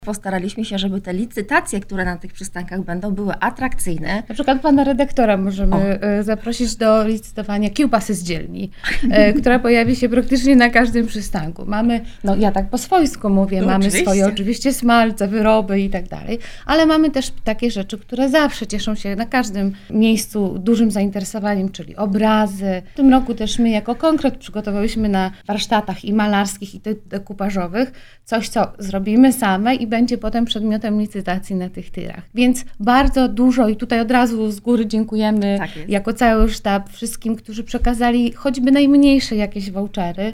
Postaraliśmy się, żeby te licytacje, które na tych przystankach będą, były atrakcyjne. Na przykład pana redaktora możemy zaprosić do licytowania kiełbasy z dzielni, która pojawi się praktycznie na każdym przystanku. Mamy, ja tak po swojsku mówię, mamy oczywiście. swoje oczywiście smalce, wyroby i tak dalej, ale mamy też takie rzeczy, które zawsze cieszą się na każdym miejscu dużym zainteresowaniem, czyli obrazy. W tym roku też my jako Konkret przygotowałyśmy na warsztatach i malarskich, i dekupażowych coś, co zrobimy same i będzie potem przedmiotem licytacji na tych tyrach. Więc bardzo dużo i tutaj od razu z góry dziękujemy jako cały sztab wszystkim, którzy przekazali choćby najmniejsze jakieś vouchery.